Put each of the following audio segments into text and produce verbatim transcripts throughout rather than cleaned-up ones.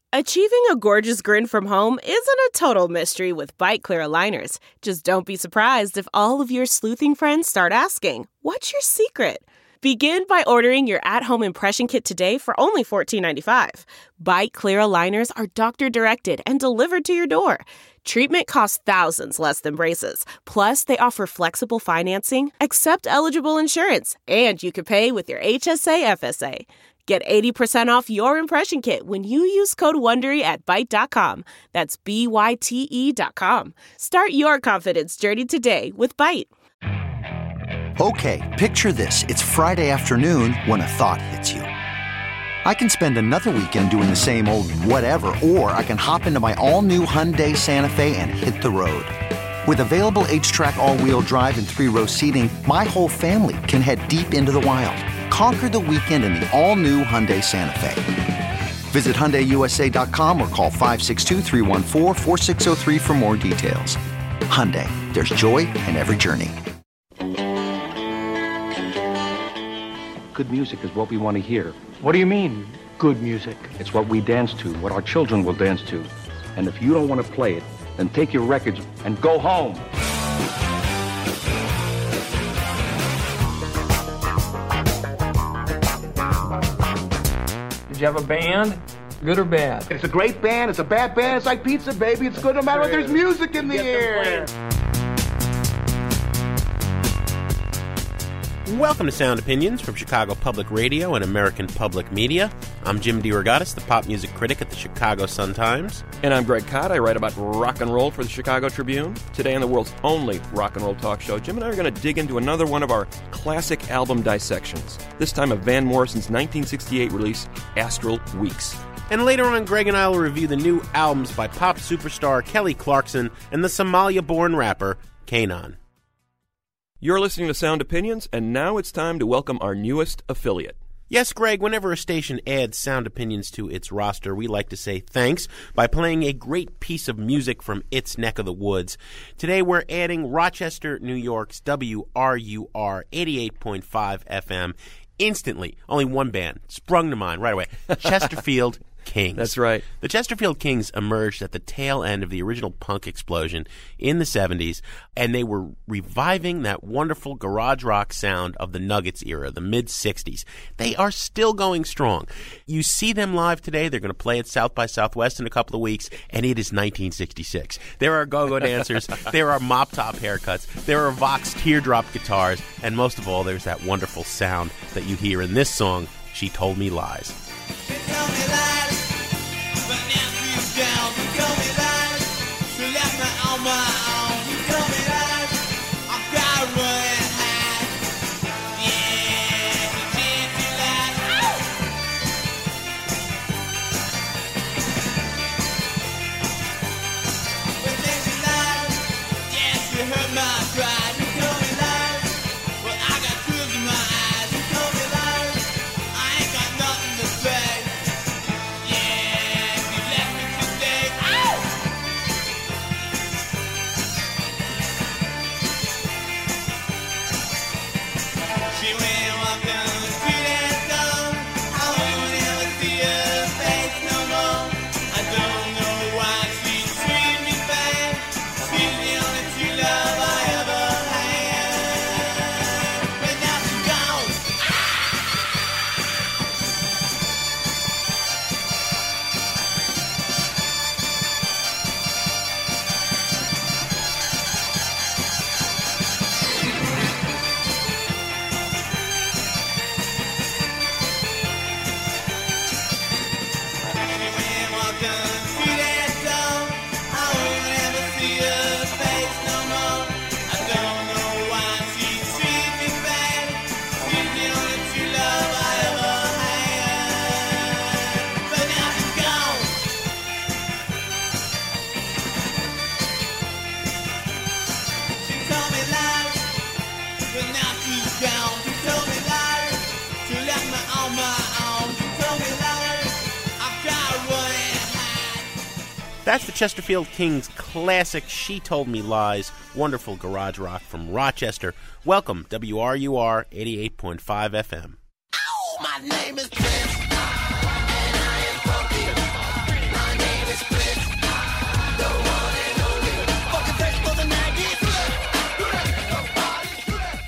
Achieving a gorgeous grin from home isn't a total mystery with Byte Clear aligners. Just don't be surprised if all of your sleuthing friends start asking, "What's your secret?" Begin by ordering your at-home impression kit today for only fourteen ninety-five. Byte Clear aligners are doctor-directed and delivered to your door. Treatment costs thousands less than braces. Plus, they offer flexible financing, accept eligible insurance, and you can pay with your H S A F S A. Get eighty percent off your impression kit when you use code WONDERY at byte dot com. That's B Y T E dot com. Start your confidence journey today with Byte. Okay, picture this. It's Friday afternoon when a thought hits you. I can spend another weekend doing the same old whatever, or I can hop into my all-new Hyundai Santa Fe and hit the road. With available H-Track all-wheel drive and three-row seating, my whole family can head deep into the wild. Conquer the weekend in the all-new Hyundai Santa Fe. Visit Hyundai U S A dot com or call five six two, three one four, four six zero three for more details. Hyundai, there's joy in every journey. Good music is what we want to hear. What do you mean, good music? It's what we dance to, what our children will dance to. And if you don't want to play it, then take your records and go home. Did you have a band? Good or bad? It's a great band. It's a bad band. It's like pizza, baby. It's good no matter what. There's music in the air. Welcome to Sound Opinions from Chicago Public Radio and American Public Media. I'm Jim DeRogatis, the pop music critic at the Chicago Sun-Times. And I'm Greg Cott. I write about rock and roll for the Chicago Tribune. Today on the world's only rock and roll talk show, Jim and I are going to dig into another one of our classic album dissections. This time of Van Morrison's nineteen sixty-eight release, Astral Weeks. And later on, Greg and I will review the new albums by pop superstar Kelly Clarkson and the Somalia-born rapper Kanan. You're listening to Sound Opinions, and now it's time to welcome our newest affiliate. Yes, Greg, whenever a station adds Sound Opinions to its roster, we like to say thanks by playing a great piece of music from its neck of the woods. Today we're adding Rochester, New York's W R U R eighty-eight point five F M. Instantly, only one band sprung to mind right away, Chesterfield Kings. That's right. The Chesterfield Kings emerged at the tail end of the original punk explosion in the seventies, and they were reviving that wonderful garage rock sound of the Nuggets era, the mid-sixties. They are still going strong. You see them live today. They're going to play at South by Southwest in a couple of weeks, and it is nineteen sixty-six. There are go-go dancers. There are mop-top haircuts. There are Vox teardrop guitars, and most of all, there's that wonderful sound that you hear in this song, She Told Me Lies. She told me lies, but now she's down. She told me lies, she left me on my own. She told me lies, I'm gotta run and hide. Yeah, she told me lies. But then she lied, yeah, she heard my cry. She told me lies, well I got tears in my eyes. She told me lies, I ain't got nothing to say. That's the Chesterfield Kings' classic She Told Me Lies, wonderful garage rock from Rochester. Welcome, W R U R eighty-eight point five F M. Ow, my name is Chris, and I am funky.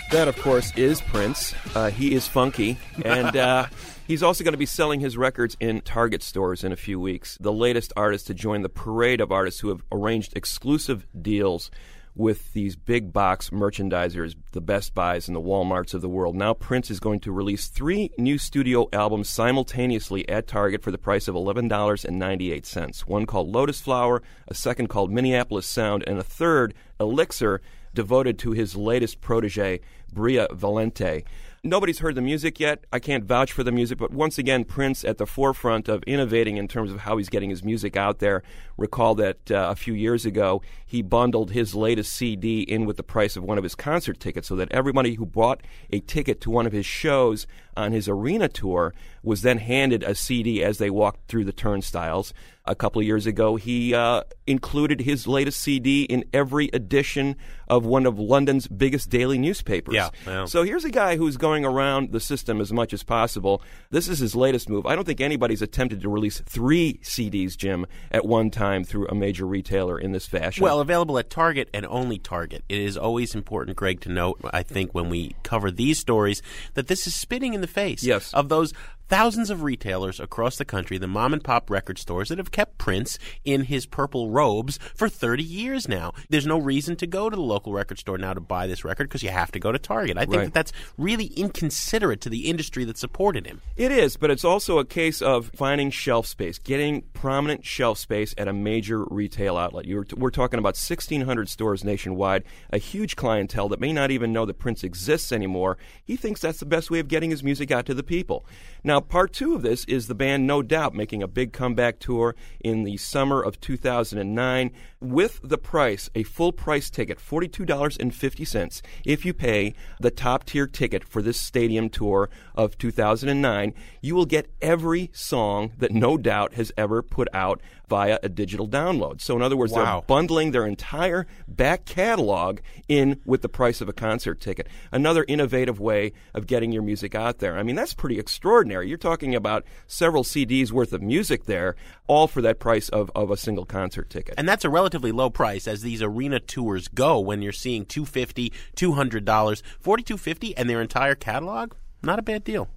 That, of course, is Prince. Uh, he is funky, and uh, he's also going to be selling his records in Target stores in a few weeks. The latest artist to join the parade of artists who have arranged exclusive deals with these big box merchandisers, the Best Buys and the Walmarts of the world. Now Prince is going to release three new studio albums simultaneously at Target for the price of eleven dollars and ninety-eight cents. One called Lotus Flower, a second called Minneapolis Sound, and a third, Elixir, devoted to his latest protege, Bria Valente. Nobody's heard the music yet. I can't vouch for the music, but once again, Prince at the forefront of innovating in terms of how he's getting his music out there. Recall that uh, a few years ago, he bundled his latest C D in with the price of one of his concert tickets so that everybody who bought a ticket to one of his shows on his arena tour was then handed a C D as they walked through the turnstiles. A couple of years ago, he uh, included his latest C D in every edition of one of London's biggest daily newspapers. Yeah, yeah. So here's a guy who's going around the system as much as possible. This is his latest move. I don't think anybody's attempted to release three C Ds, Jim, at one time through a major retailer in this fashion. Well, available at Target and only Target. It is always important, Greg, to note, I think, when we cover these stories, that this is spitting in the face yes. of those thousands of retailers across the country, the mom-and-pop record stores that have kept Prince in his purple robes for thirty years now. There's no reason to go to the local record store now to buy this record because you have to go to Target. I think right. that that's really inconsiderate to the industry that supported him. It is, but it's also a case of finding shelf space, getting prominent shelf space at a major retail outlet. You're, we're talking about sixteen hundred stores nationwide, a huge clientele that may not even know that Prince exists anymore. He thinks that's the best way of getting his music out to the people. Now, part two of this is the band No Doubt making a big comeback tour in the summer of two thousand nine with the price, a full price ticket, forty-two dollars and fifty cents. If you pay the top tier ticket for this stadium tour of two thousand nine, you will get every song that No Doubt has ever put out via a digital download. So in other words, wow. they're bundling their entire back catalog in with the price of a concert ticket. Another innovative way of getting your music out there. I mean, that's pretty extraordinary. You're talking about several C Ds worth of music there, all for that price of, of a single concert ticket. And that's a relatively low price as these arena tours go when you're seeing two hundred fifty dollars, two hundred dollars, forty-two fifty and their entire catalog. Not a bad deal.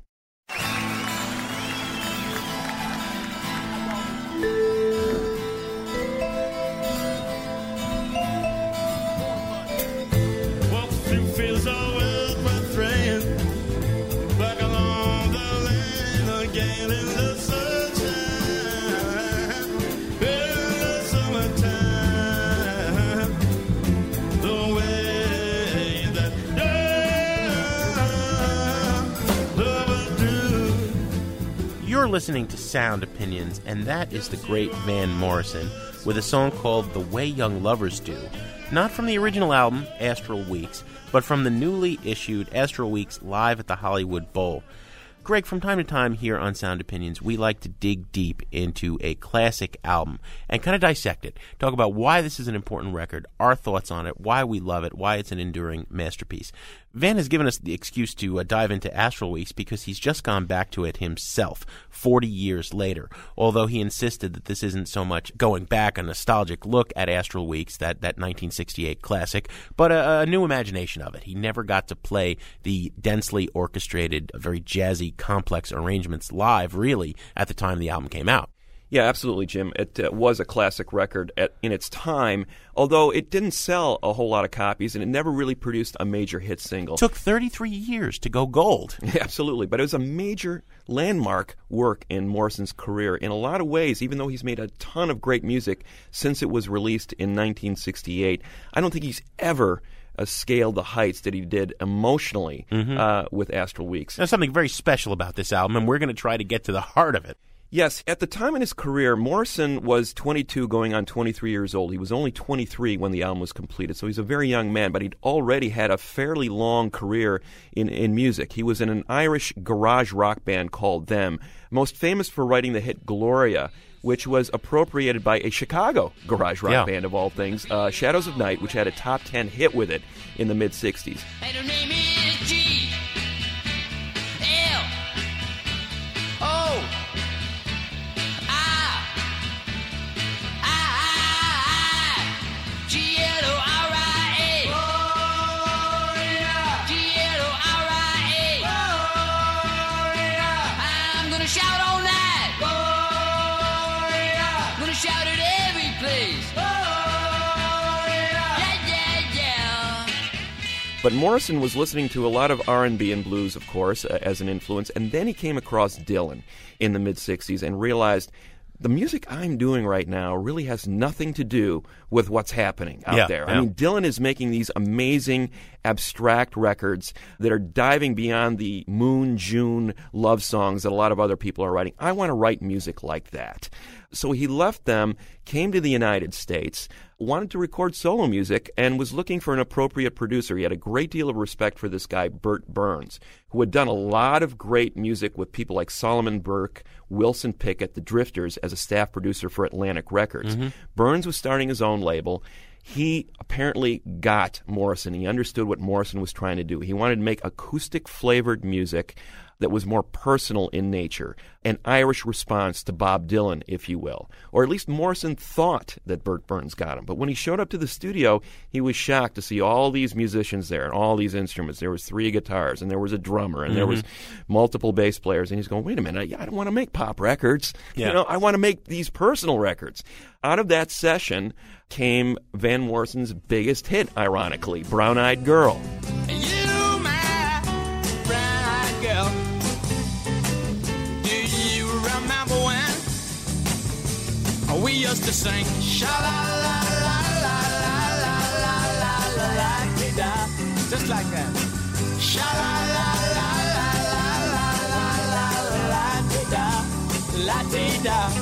You're listening to Sound Opinions, and that is the great Van Morrison with a song called The Way Young Lovers Do. Not from the original album, Astral Weeks, but from the newly issued Astral Weeks Live at the Hollywood Bowl. Greg, from time to time here on Sound Opinions, we like to dig deep into a classic album and kind of dissect it. Talk about why this is an important record, our thoughts on it, why we love it, why it's an enduring masterpiece. Van has given us the excuse to uh, dive into Astral Weeks because he's just gone back to it himself forty years later, although he insisted that this isn't so much going back, a nostalgic look at Astral Weeks, that, that nineteen sixty-eight classic, but a, a new imagination of it. He never got to play the densely orchestrated, very jazzy, complex arrangements live, really, at the time the album came out. Yeah, absolutely, Jim. It uh, was a classic record at, in its time, although it didn't sell a whole lot of copies, and it never really produced a major hit single. It took thirty-three years to go gold. Yeah, absolutely, but it was a major landmark work in Morrison's career in a lot of ways, even though he's made a ton of great music since it was released in nineteen sixty-eight. I don't think he's ever uh, scaled the heights that he did emotionally mm-hmm. uh, with Astral Weeks. There's something very special about this album, and we're going to try to get to the heart of it. Yes, at the time in his career, Morrison was twenty-two going on twenty-three years old. He was only twenty-three when the album was completed, so he's a very young man, but he'd already had a fairly long career in, in music. He was in an Irish garage rock band called Them, most famous for writing the hit Gloria, which was appropriated by a Chicago garage rock yeah. band, of all things, uh, Shadows of Night, which had a top ten hit with it in the mid-sixties. And her name is G L O G L O R I A. Oh, yeah. G But Morrison was listening to a lot of R and B and blues, of course, uh, as an influence, and then he came across Dylan in the mid-sixties and realized the music I'm doing right now really has nothing to do with what's happening out yeah, there. Yeah. I mean, Dylan is making these amazing, abstract records that are diving beyond the Moon, June love songs that a lot of other people are writing. I want to write music like that. So he left them, came to the United States, wanted to record solo music, and was looking for an appropriate producer. He had a great deal of respect for this guy, Bert Burns, who had done a lot of great music with people like Solomon Burke, Wilson Pickett, the Drifters, as a staff producer for Atlantic Records. Mm-hmm. Burns was starting his own label. He apparently got Morrison. He understood what Morrison was trying to do. He wanted to make acoustic-flavored music that was more personal in nature, an Irish response to Bob Dylan, if you will. Or at least Morrison thought that Bert Burns got him. But when he showed up to the studio, he was shocked to see all these musicians there and all these instruments. There was three guitars, and there was a drummer, and mm-hmm. there was multiple bass players. And he's going, wait a minute, I, I don't want to make pop records. Yeah. You know, I want to make these personal records. Out of that session came Van Morrison's biggest hit, ironically, Brown Eyed Girl. You, my brown-eyed girl. We used to sing sha la la la la la la la la la dee da, just like that. Sha la la la la la la la la la dee da,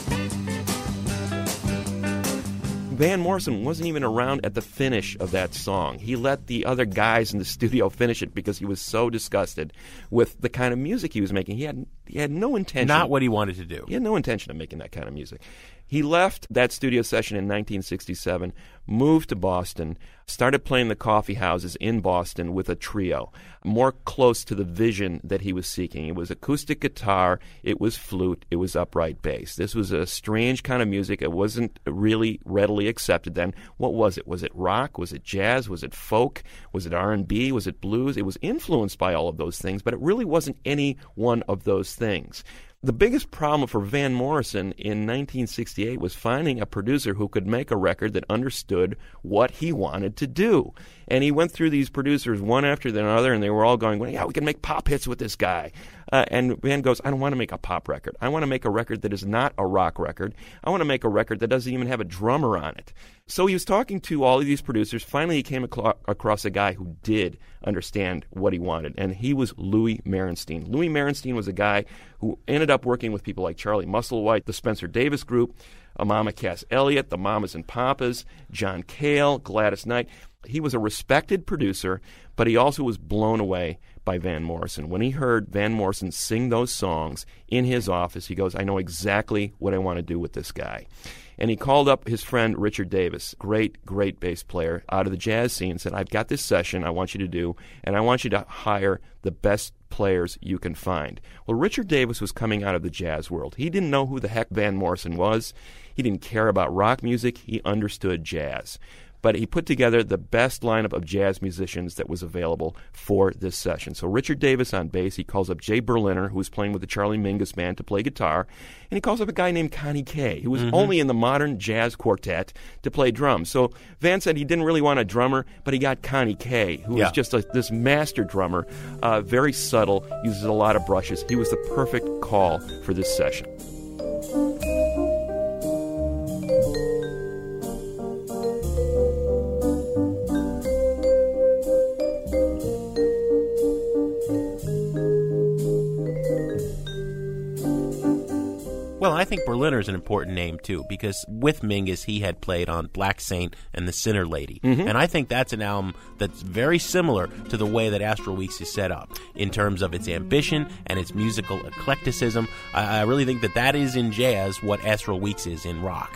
la dee da. Van Morrison wasn't even around at the finish of that song. He let the other guys in the studio finish it because he was so disgusted with the kind of music he was making. He had he had no intention. Not what he wanted to do. He had no intention of making that kind of music. He left that studio session in nineteen sixty-seven, moved to Boston, started playing the coffee houses in Boston with a trio, more close to the vision that he was seeking. It was acoustic guitar, it was flute, it was upright bass. This was a strange kind of music. It wasn't really readily accepted then. What was it? Was it rock? Was it jazz? Was it folk? Was it R and B? Was it blues? It was influenced by all of those things, but it really wasn't any one of those things. The biggest problem for Van Morrison in nineteen sixty-eight was finding a producer who could make a record that understood what he wanted to do. And he went through these producers one after the other, and they were all going, well, yeah, we can make pop hits with this guy. Uh, and Van goes, I don't want to make a pop record. I want to make a record that is not a rock record. I want to make a record that doesn't even have a drummer on it. So he was talking to all of these producers. Finally, he came aclo- across a guy who did understand what he wanted, and he was Louis Merenstein. Louis Merenstein was a guy who ended up working with people like Charlie Musselwhite, the Spencer Davis Group, Mama Cass Elliot, the Mamas and Papas, John Cale, Gladys Knight. He was a respected producer, but he also was blown away by Van Morrison. When he heard Van Morrison sing those songs in his office, he goes, I know exactly what I want to do with this guy. And he called up his friend Richard Davis, great, great bass player out of the jazz scene, and said, I've got this session I want you to do, and I want you to hire the best players you can find. Well, Richard Davis was coming out of the jazz world. He didn't know who the heck Van Morrison was. He didn't care about rock music. He understood jazz. But he put together the best lineup of jazz musicians that was available for this session. So Richard Davis on bass, he calls up Jay Berliner, who was playing with the Charlie Mingus Band, to play guitar, and he calls up a guy named Connie Kay, who was mm-hmm. only in the modern jazz quartet, to play drums. So Van said he didn't really want a drummer, but he got Connie Kay, who yeah. was just a, this master drummer, uh, very subtle, uses a lot of brushes. He was the perfect call for this session. Well, I think Berliner is an important name, too, because with Mingus, he had played on Black Saint and The Sinner Lady. Mm-hmm. And I think that's an album that's very similar to the way that Astral Weeks is set up in terms of its ambition and its musical eclecticism. I, I really think that that is in jazz what Astral Weeks is in rock.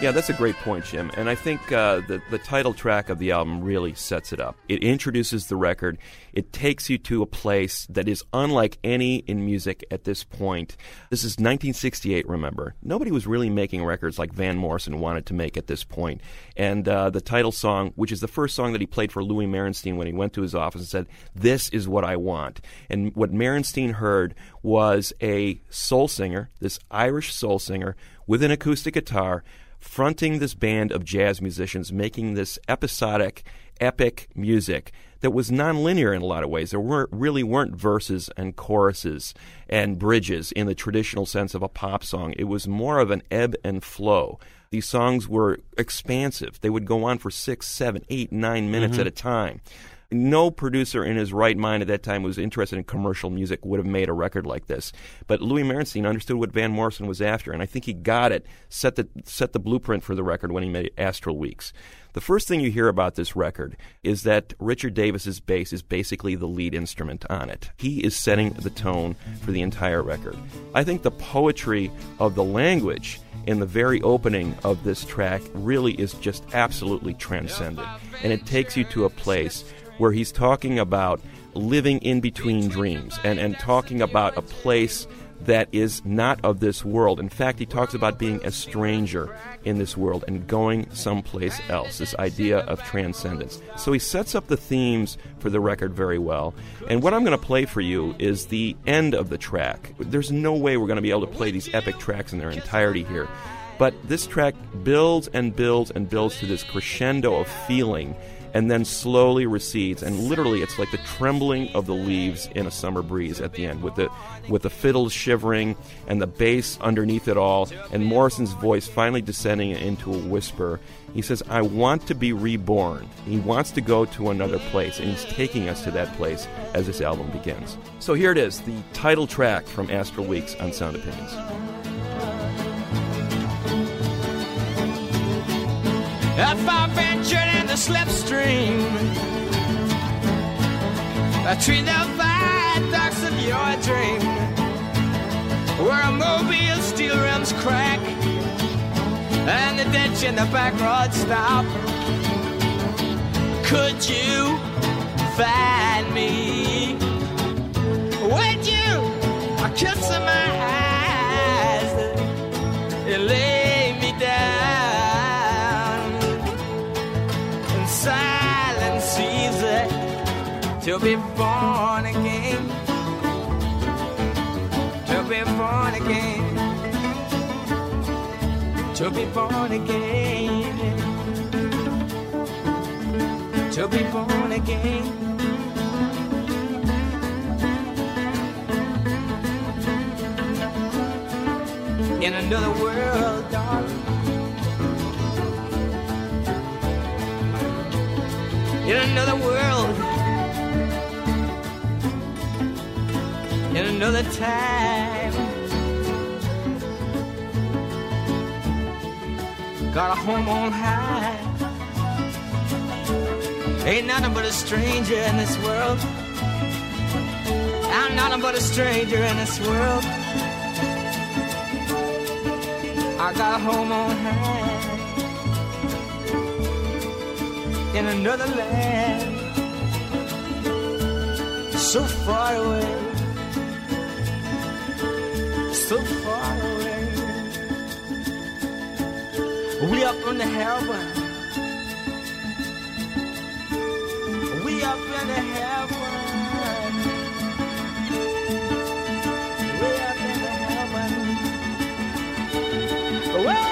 Yeah, that's a great point, Jim. And I think uh, the, the title track of the album really sets it up. It introduces the record. It takes you to a place that is unlike any in music at this point. This is nineteen sixty-eight, remember. Nobody was really making records like Van Morrison wanted to make at this point. And uh, the title song, which is the first song that he played for Louis Merenstein when he went to his office and said, "This is what I want." And what Merenstein heard was a soul singer, this Irish soul singer, with an acoustic guitar, fronting this band of jazz musicians, making this episodic, epic music that was nonlinear in a lot of ways. There weren't, really weren't verses and choruses and bridges in the traditional sense of a pop song. It was more of an ebb and flow. These songs were expansive. They would go on for six, seven, eight, nine minutes mm-hmm. at a time. No producer in his right mind at that time who was interested in commercial music would have made a record like this. But Louis Merenstein understood what Van Morrison was after, and I think he got it, set the set the blueprint for the record when he made Astral Weeks. The first thing you hear about this record is that Richard Davis's bass is basically the lead instrument on it. He is setting the tone for the entire record. I think the poetry of the language in the very opening of this track really is just absolutely transcendent, and it takes you to a place where he's talking about living in between dreams and, and talking about a place that is not of this world. In fact, he talks about being a stranger in this world and going someplace else, this idea of transcendence. So he sets up the themes for the record very well. And what I'm going to play for you is the end of the track. There's no way we're going to be able to play these epic tracks in their entirety here. But this track builds and builds and builds to this crescendo of feeling and then slowly recedes, and literally it's like the trembling of the leaves in a summer breeze at the end, with the with the fiddles shivering and the bass underneath it all, and Morrison's voice finally descending into a whisper. He says, "I want to be reborn." He wants to go to another place, and he's taking us to that place as this album begins. So here it is, the title track from Astral Weeks on Sound Opinions. If I ventured in the slipstream between the viaducts of your dream, where a mobile steel rims crack and the ditch in the back road stop, could you find me? Would you a kiss in my eyes and lay me down? Silence easy to be born again, to be born again, to be born again, to be born again. In another world, darling. In another world, in another time, got a home on high. Ain't nothing but a stranger in this world. I'm nothing but a stranger in this world. I got a home on high. In another land, so far away, so far away. We up in the heaven, we up in the heaven, we up in the heaven. Well,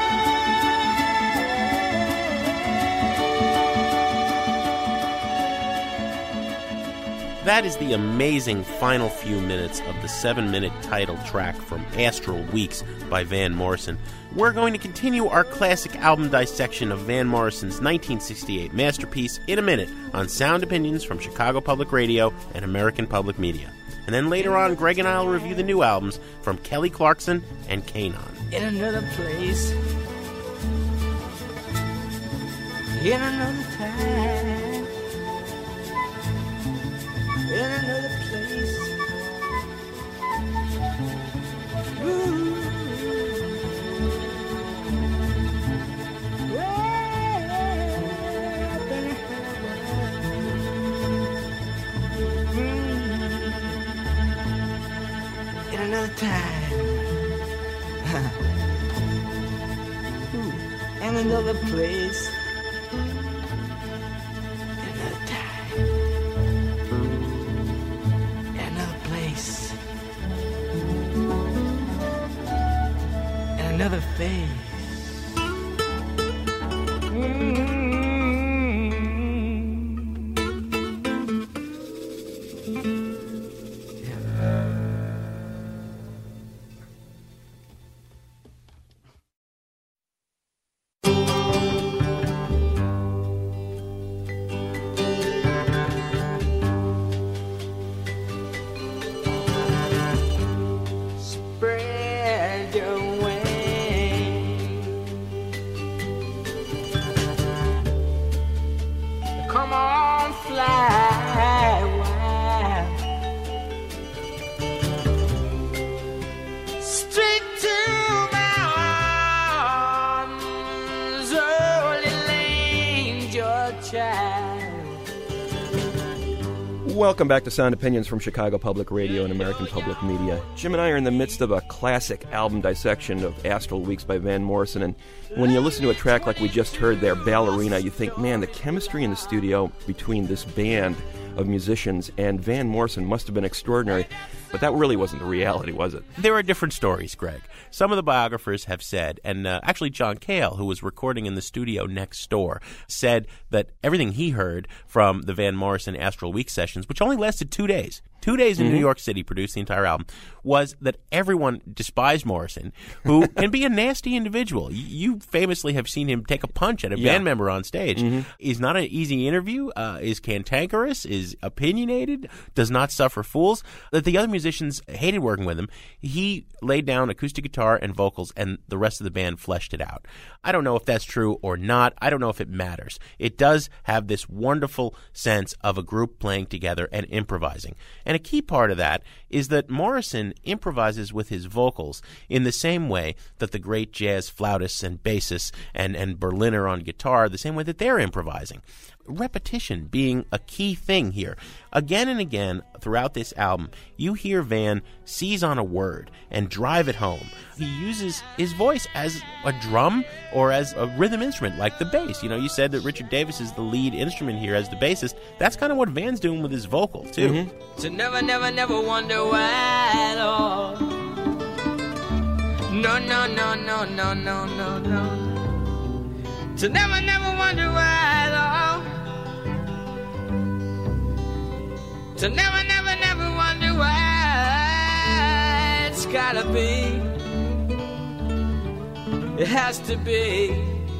that is the amazing final few minutes of the seven-minute title track from Astral Weeks by Van Morrison. We're going to continue our classic album dissection of Van Morrison's nineteen sixty-eight masterpiece in a minute on Sound Opinions from Chicago Public Radio and American Public Media. And then later on, Greg and I will review the new albums from Kelly Clarkson and Kanon. In another place, in another time, in another place. Ooh. time. And another place. Another time. Another place. And another face. Spread your wings. Come on, fly wild. Straight to my arms, early lane, your child. Welcome back to Sound Opinions from Chicago Public Radio and American Public Media. Jim and I are in the midst of a classic album dissection of Astral Weeks by Van Morrison, and when you listen to a track like we just heard there, Ballerina, you think, man, the chemistry in the studio between this band of musicians and Van Morrison must have been extraordinary. But that really wasn't the reality, was it? There are different stories, Greg. Some of the biographers have said, and uh, actually John Cale, who was recording in the studio next door, said that everything he heard from the Van Morrison Astral Week sessions, which only lasted two days, two days in mm-hmm. New York City, produced the entire album, was that everyone despised Morrison, who can be a nasty individual. You famously have seen him take a punch at a yeah. band member on stage. Mm-hmm. He's not an easy interview, uh, is cantankerous, is opinionated, does not suffer fools. That the other musicians hated working with him. He laid down acoustic guitar and vocals, and the rest of the band fleshed it out. I don't know if that's true or not. I don't know if it matters. It does have this wonderful sense of a group playing together and improvising. And a key part of that is that Morrison improvises with his vocals in the same way that the great jazz flautists and bassists and, and Berliner on guitar, the same way that they're improvising. Repetition being a key thing here. Again and again throughout this album, you hear Van seize on a word and drive it home. He uses his voice as a drum or as a rhythm instrument like the bass. You know, you said that Richard Davis is the lead instrument here as the bassist. That's kind of what Van's doing with his vocal, too. Mm-hmm. To never, never, never wonder why at all. No, no, no, no, no, no, no, no. To never, never wonder why at all. To never, never, never wonder why it's gotta be. It has to be.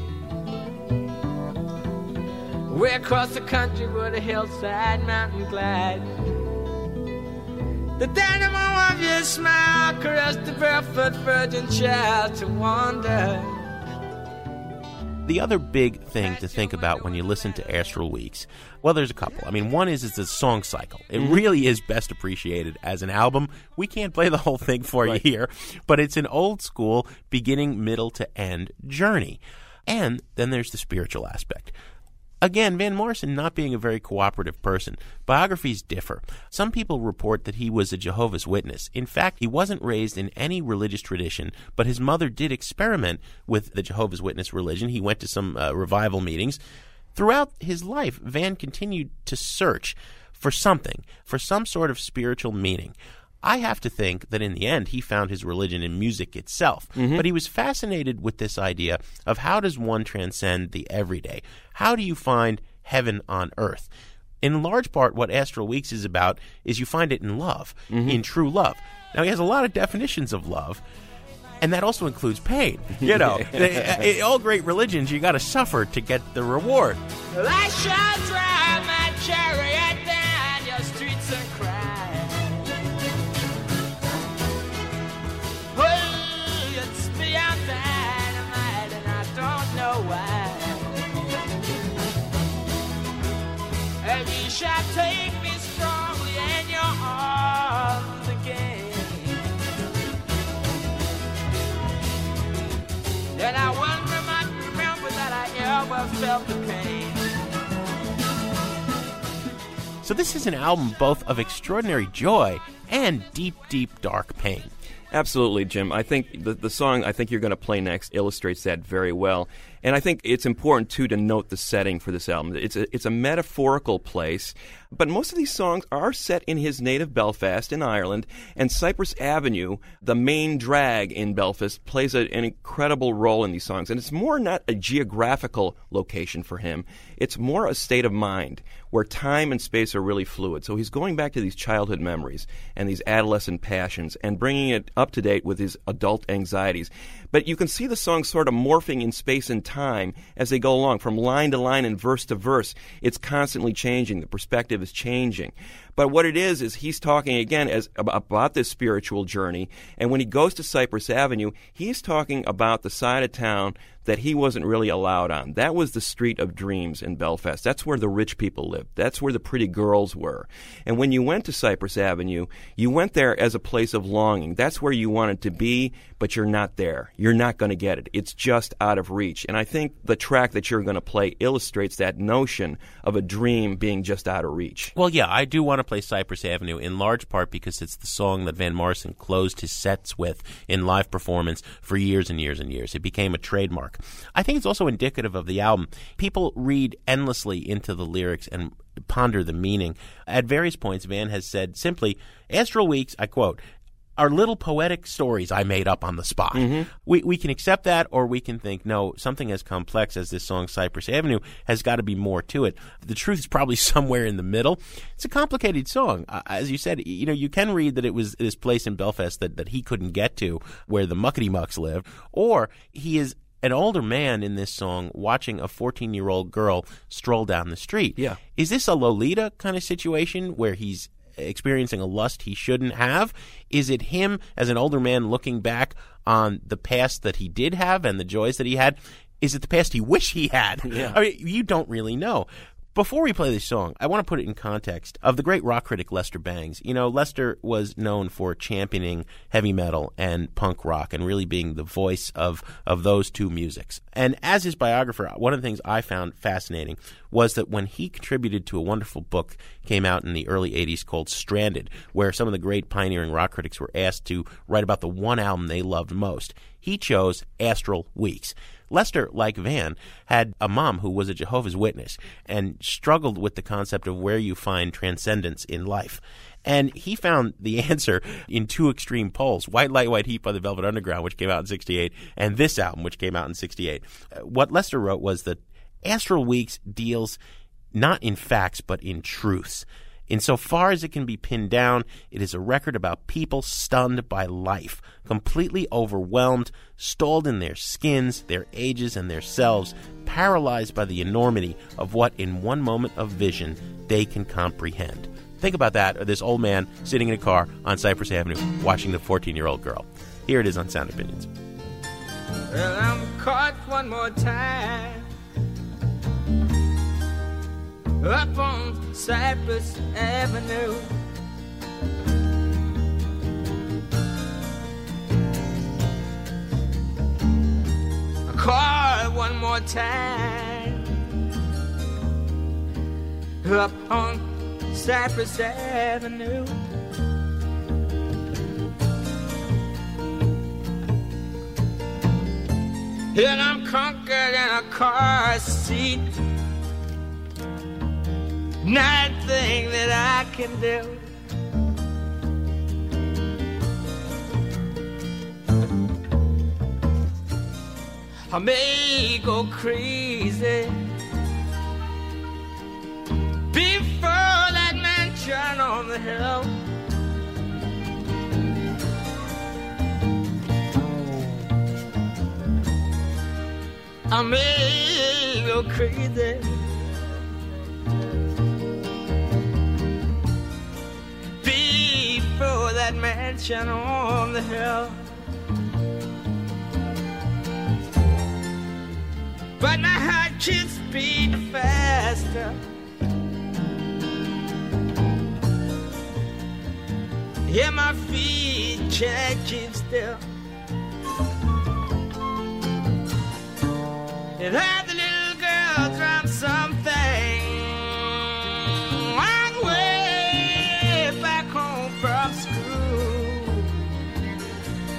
Way across the country where the hillside mountain glide. The dynamo of your smile caressed the barefoot virgin child to wander. The other big thing to think about when you listen to Astral Weeks, well, there's a couple. I mean, one is it's a song cycle. It mm-hmm. really is best appreciated as an album. We can't play the whole thing for right. you here, but it's an old school beginning, middle to end journey. And then there's the spiritual aspect. Again, Van Morrison not being a very cooperative person. Biographies differ. Some people report that he was a Jehovah's Witness. In fact, he wasn't raised in any religious tradition, but his mother did experiment with the Jehovah's Witness religion. He went to some uh, revival meetings. Throughout his life, Van continued to search for something, for some sort of spiritual meaning. I have to think that in the end he found his religion in music itself. Mm-hmm. But he was fascinated with this idea of how does one transcend the everyday? How do you find heaven on earth? In large part, what Astral Weeks is about is you find it in love, mm-hmm. in true love. Now, he has a lot of definitions of love, and that also includes pain. You know, in all great religions, you got to suffer to get the reward. Well, I shall drive my chariot down your streets and cry. And you shall take me strongly in your arms again. And I wonder might remember that I ever felt the pain. So this is an album both of extraordinary joy and deep, deep, dark pain. Absolutely, Jim. I think the, the song I think you're going to play next illustrates that very well. And I think it's important, too, to note the setting for this album. It's a, it's a metaphorical place, but most of these songs are set in his native Belfast in Ireland, and Cypress Avenue, the main drag in Belfast, plays a, an incredible role in these songs. And it's more not a geographical location for him. It's more a state of mind where time and space are really fluid. So he's going back to these childhood memories and these adolescent passions and bringing it up to date with his adult anxieties. But you can see the songs sort of morphing in space and time as they go along. From line to line and verse to verse, it's constantly changing. The perspective is changing. But what it is, is he's talking, again, as about this spiritual journey. And when he goes to Cypress Avenue, he's talking about the side of town that he wasn't really allowed on. That was the street of dreams in Belfast. That's where the rich people lived. That's where the pretty girls were. And when you went to Cypress Avenue, you went there as a place of longing. That's where you wanted to be, but you're not there. You're not going to get it. It's just out of reach. And I think the track that you're going to play illustrates that notion of a dream being just out of reach. Well, yeah, I do want to play Cypress Avenue in large part because it's the song that Van Morrison closed his sets with in live performance for years and years and years. It became a trademark. I think it's also indicative of the album. People read endlessly into the lyrics and ponder the meaning. At various points, Van has said simply, Astral Weeks, I quote, are little poetic stories I made up on the spot. Mm-hmm. We we can accept that, or we can think, no, something as complex as this song Cypress Avenue has got to be more to it. The truth is probably somewhere in the middle. It's a complicated song. Uh, as you said, you know, you can read that it was this place in Belfast that, that he couldn't get to where the muckety-mucks live, or he is an older man in this song watching a fourteen-year-old girl stroll down the street. Yeah. Is this a Lolita kind of situation where he's experiencing a lust he shouldn't have? Is it him as an older man looking back on the past that he did have and the joys that he had? Is it the past he wish he had? Yeah. I mean, you don't really know. Before we play this song, I want to put it in context of the great rock critic Lester Bangs. You know, Lester was known for championing heavy metal and punk rock and really being the voice of, of those two musics. And as his biographer, one of the things I found fascinating was that when he contributed to a wonderful book came out in the early eighties called Stranded, where some of the great pioneering rock critics were asked to write about the one album they loved most, he chose Astral Weeks. Lester, like Van, had a mom who was a Jehovah's Witness and struggled with the concept of where you find transcendence in life. And he found the answer in two extreme poles, White Light, White Heat by the Velvet Underground, which came out in sixty-eight, and this album, which came out in sixty-eight. What Lester wrote was that Astral Weeks deals not in facts, but in truths. Insofar as it can be pinned down, it is a record about people stunned by life, completely overwhelmed, stalled in their skins, their ages, and their selves, paralyzed by the enormity of what in one moment of vision they can comprehend. Think about that, or this old man sitting in a car on Cypress Avenue watching the fourteen-year-old girl. Here it is on Sound Opinions. Well, I'm caught one more time up on Cypress Avenue. I caught one more time up on Cypress Avenue. And I'm conquered in a car seat. Nothing that I can do. I may go crazy before that mansion on the hill. I may go crazy before that mansion on the hill. But my heart keeps beating faster. Yeah, my feet can't keep still. And had the little girl drop something on the way back home from school.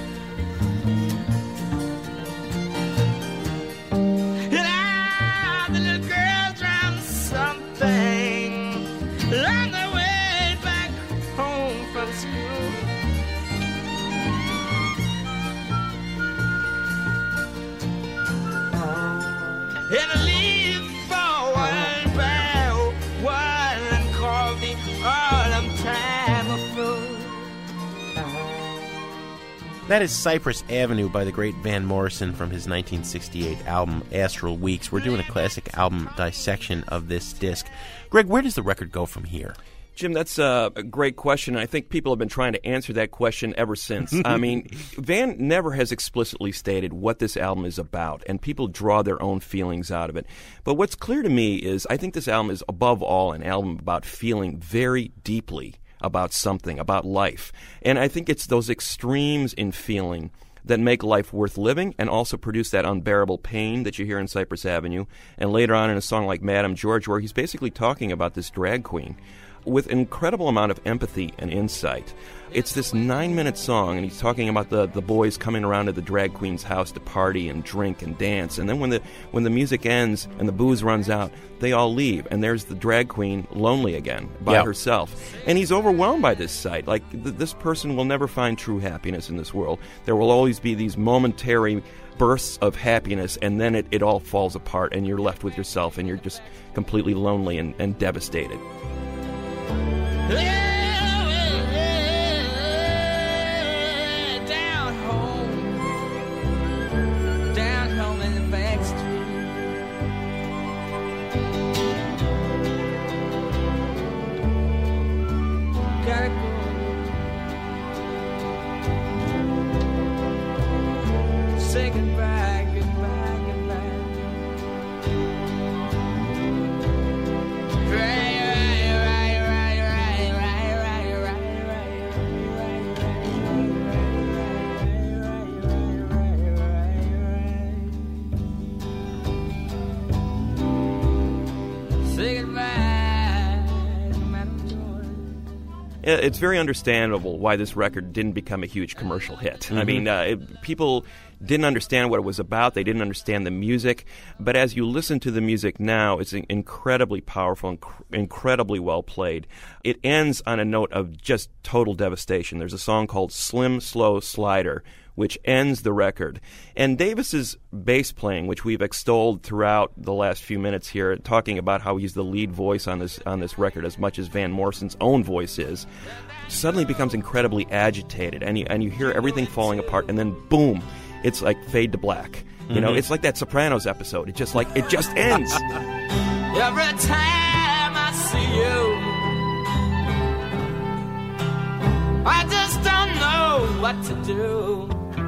That is Cypress Avenue by the great Van Morrison from his nineteen sixty-eight album Astral Weeks. We're doing a classic album dissection of this disc. Greg, where does the record go from here? Jim, that's a great question. I think people have been trying to answer that question ever since. I mean, Van never has explicitly stated what this album is about, and people draw their own feelings out of it. But what's clear to me is I think this album is, above all, an album about feeling very deeply about something, about life. And I think it's those extremes in feeling that make life worth living and also produce that unbearable pain that you hear in Cypress Avenue. And later on in a song like Madame George, where he's basically talking about this drag queen with an incredible amount of empathy and insight. It's this nine-minute song, and he's talking about the, the boys coming around to the drag queen's house to party and drink and dance. And then when the when the music ends and the booze runs out, they all leave, and there's the drag queen lonely again by yep. herself. And he's overwhelmed by this sight. Like, th- this person will never find true happiness in this world. There will always be these momentary bursts of happiness, and then it, it all falls apart, and you're left with yourself, and you're just completely lonely and, and devastated. Down home, down home in the back street. Gotta go. Say goodbye, goodbye, goodbye. Right. It's very understandable why this record didn't become a huge commercial hit. Mm-hmm. I mean, uh, it, people didn't understand what it was about. They didn't understand the music. But as you listen to the music now, it's incredibly powerful, inc- incredibly well played. It ends on a note of just total devastation. There's a song called Slim Slow Slider, which ends the record. And Davis's bass playing, which we've extolled throughout the last few minutes here, talking about how he's the lead voice on this on this record as much as Van Morrison's own voice is, suddenly becomes incredibly agitated, and you, and you hear everything falling apart, and then boom, it's like fade to black. You know, mm-hmm. It's like that Sopranos episode. It just like it just ends. Every time I see you, I just don't know what to do.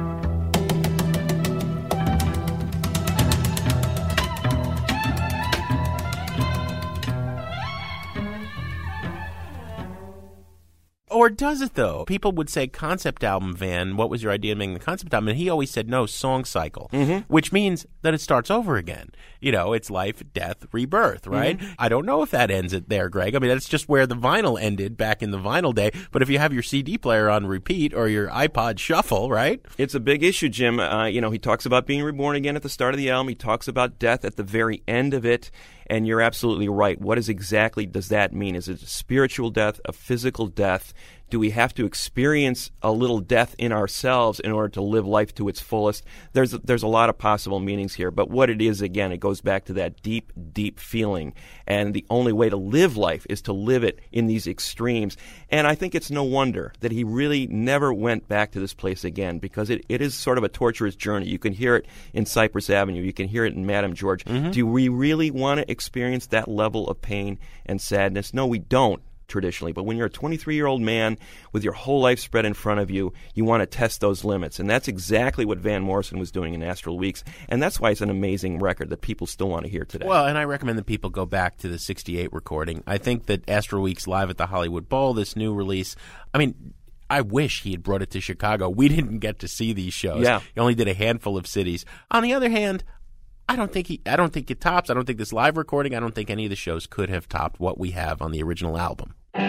Or does it, though? People would say concept album, Van. What was your idea of making the concept album? And he always said no, song cycle, mm-hmm. which means that it starts over again. You know, it's life, death, rebirth, right? Mm-hmm. I don't know if that ends it there, Greg. I mean, that's just where the vinyl ended back in the vinyl day. But if you have your C D player on repeat or your iPod shuffle, right? It's a big issue, Jim. Uh, you know, he talks about being reborn again at the start of the album. He talks about death at the very end of it. And you're absolutely right. What is exactly does that mean? Is it a spiritual death, a physical death? Do we have to experience a little death in ourselves in order to live life to its fullest? There's a, there's a lot of possible meanings here. But what it is, again, it goes back to that deep, deep feeling. And the only way to live life is to live it in these extremes. And I think it's no wonder that he really never went back to this place again, because it, it is sort of a torturous journey. You can hear it in Cypress Avenue. You can hear it in Madame George. Mm-hmm. Do we really want to experience that level of pain and sadness? No, we don't. Traditionally, but when you're a twenty-three-year-old man with your whole life spread in front of you, you want to test those limits, and that's exactly what Van Morrison was doing in Astral Weeks, and that's why it's an amazing record that people still want to hear today. Well, and I recommend that people go back to the sixty-eight recording. I think that Astral Weeks live at the Hollywood Bowl, this new release, I mean, I wish he had brought it to Chicago. We didn't get to see these shows. Yeah. He only did a handful of cities. On the other hand, I don't think he. I don't think it tops. I don't think this live recording. I don't think any of the shows could have topped what we have on the original album.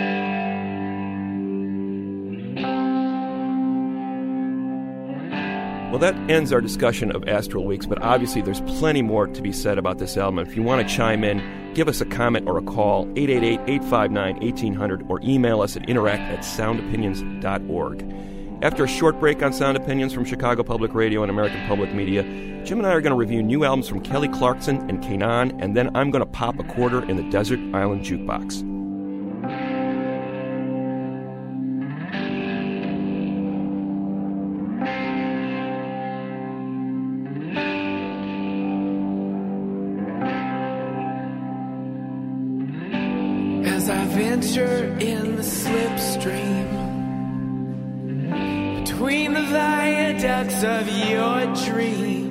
Well, that ends our discussion of Astral Weeks, but obviously there's plenty more to be said about this album. If you want to chime in, give us a comment or a call, eight eight eight, eight five nine, one eight hundred, or email us at interact at sound opinions dot org. After a short break on Sound Opinions from Chicago Public Radio and American Public Media, Jim and I are going to review new albums from Kelly Clarkson and Kanan, and then I'm going to pop a quarter in the Desert Island Jukebox. adventure in the slipstream between the viaducts of your dream,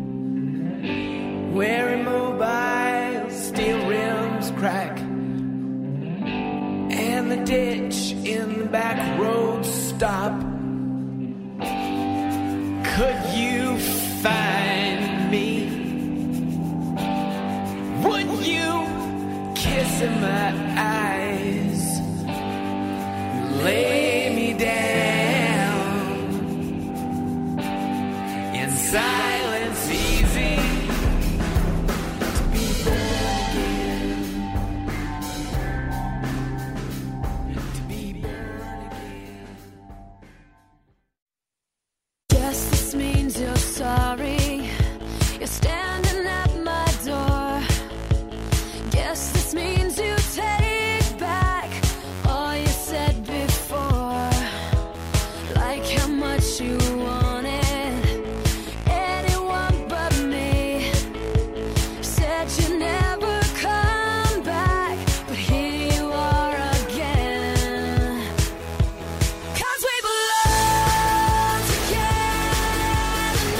where immobile steel rims crack and the ditch in the back road stop. Could you find me? Would you kiss in my eyes? Lay me down in silence, easy to be born again. To be born again. Guess this means you're sorry. You're standing at my door. Guess this means you take back all you said before. Like how much you wanted anyone but me. Said you never come back, but here you are again. 'Cause we belong together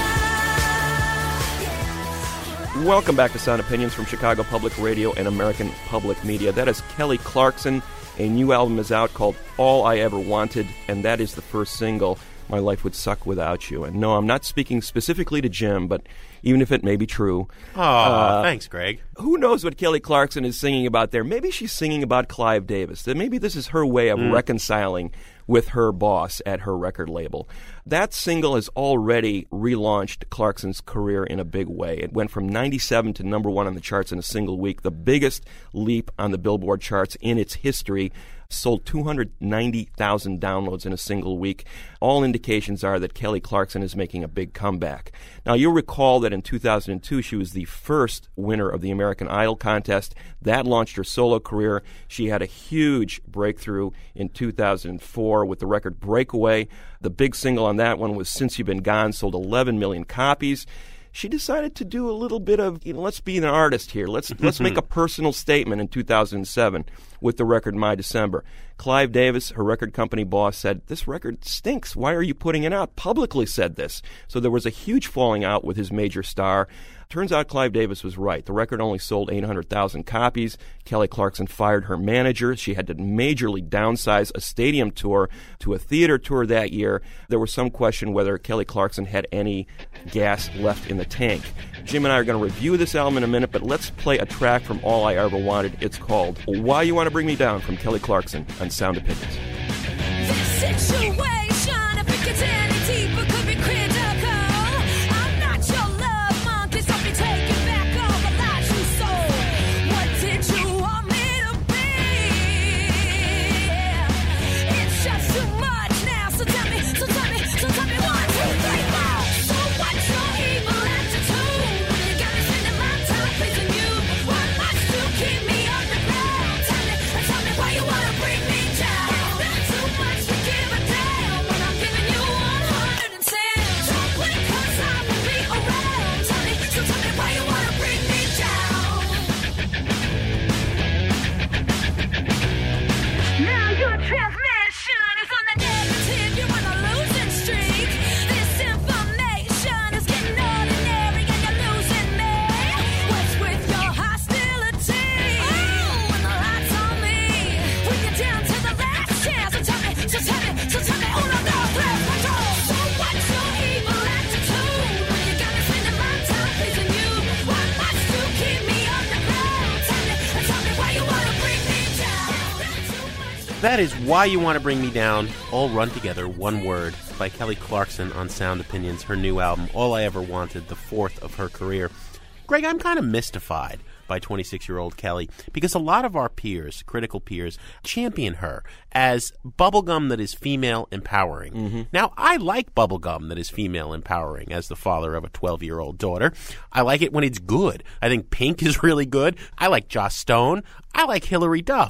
now. Welcome back to Sound Opinions from Chicago Public Radio and American Public Media. That is Kelly Clarkson. A new album is out called All I Ever Wanted, and that is the first single, My Life Would Suck Without You. And no, I'm not speaking specifically to Jim, but even if it may be true. Oh, uh, thanks, Greg. Who knows what Kelly Clarkson is singing about there? Maybe she's singing about Clive Davis. That maybe this is her way of Mm. reconciling with her boss at her record label. That single has already relaunched Clarkson's career in a big way. It went from ninety-seven to number one on the charts in a single week, the biggest leap on the Billboard charts in its history. Sold two hundred ninety thousand downloads in a single week. All indications are that Kelly Clarkson is making a big comeback. Now, you'll recall that in two thousand two, she was the first winner of the American Idol contest. That launched her solo career. She had a huge breakthrough in two thousand four with the record Breakaway. The big single on that one was Since You've Been Gone, sold eleven million copies. She decided to do a little bit of, you know, let's be an artist here. Let's let's make a personal statement in two thousand seven with the record My December. Clive Davis, her record company boss, said, this record stinks. Why are you putting it out? Publicly said this. So there was a huge falling out with his major star. Turns out Clive Davis was right. The record only sold eight hundred thousand copies. Kelly Clarkson fired her manager. She had to majorly downsize a stadium tour to a theater tour that year. There was some question whether Kelly Clarkson had any gas left in the tank. Jim and I are going to review this album in a minute, but let's play a track from All I Ever Wanted. It's called Why You Want to Bring Me Down from Kelly Clarkson on Sound Opinions. This situation, if it gets any deeper, could be critical. I'm not your love monkey, so be taking back all the lies you sold. What did you want me to be? It's just too much now, so tell me, so tell me, so tell me one, two, three, four. So what's your evil attitude? When you got me spending my time pleasing you, why must you keep me underground? Tell me, tell me why you wanna bring me down. Not too much to give a damn when I'm giving you one hundred ten. Don't blink 'cause I will be around. Tell me, so tell me why you wanna bring me down. Now your transmission is on the negative. You're on a losing streak. This information is getting ordinary and you're losing me. What's with your hostility? Oh, when the lights on me, when you're down to the last chance. So tell me, so tell me, so tell me, oh no, no, threat control. So what's your evil attitude? When you got me spending my time pleasing you, why must you keep me underground? Tell me, tell me why you wanna bring me down. That is Why You Want to Bring Me Down, all run together, one word, by Kelly Clarkson on Sound Opinions, her new album, All I Ever Wanted, the fourth of her career. Greg, I'm kind of mystified by twenty-six-year-old Kelly because a lot of our peers, critical peers, champion her as bubblegum that is female empowering. Mm-hmm. Now, I like bubblegum that is female empowering as the father of a twelve-year-old daughter. I like it when it's good. I think Pink is really good. I like Joss Stone. I like Hilary Duff.